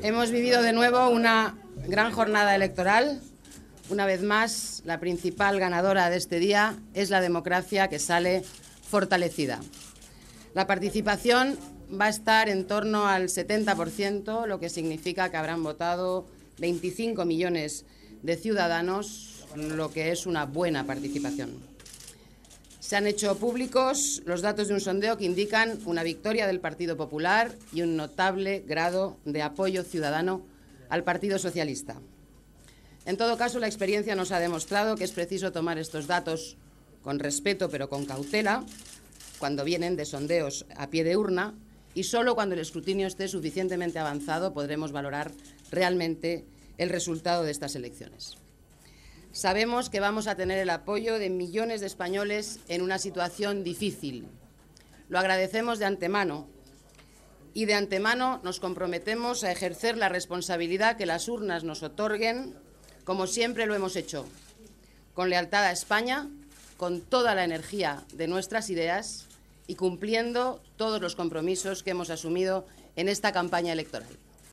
Hemos vivido de nuevo una gran jornada electoral. Una vez más, la principal ganadora de este día es la democracia, que sale fortalecida. La participación va a estar en torno al 70%, lo que significa que habrán votado 25 millones de ciudadanos, lo que es una buena participación. Se han hecho públicos los datos de un sondeo que indican una victoria del Partido Popular y un notable grado de apoyo ciudadano al Partido Socialista. En todo caso, la experiencia nos ha demostrado que es preciso tomar estos datos con respeto, pero con cautela, cuando vienen de sondeos a pie de urna, y solo cuando el escrutinio esté suficientemente avanzado podremos valorar realmente el resultado de estas elecciones. Sabemos que vamos a tener el apoyo de millones de españoles en una situación difícil. Lo agradecemos de antemano y de antemano nos comprometemos a ejercer la responsabilidad que las urnas nos otorguen, como siempre lo hemos hecho, con lealtad a España, con toda la energía de nuestras ideas y cumpliendo todos los compromisos que hemos asumido en esta campaña electoral.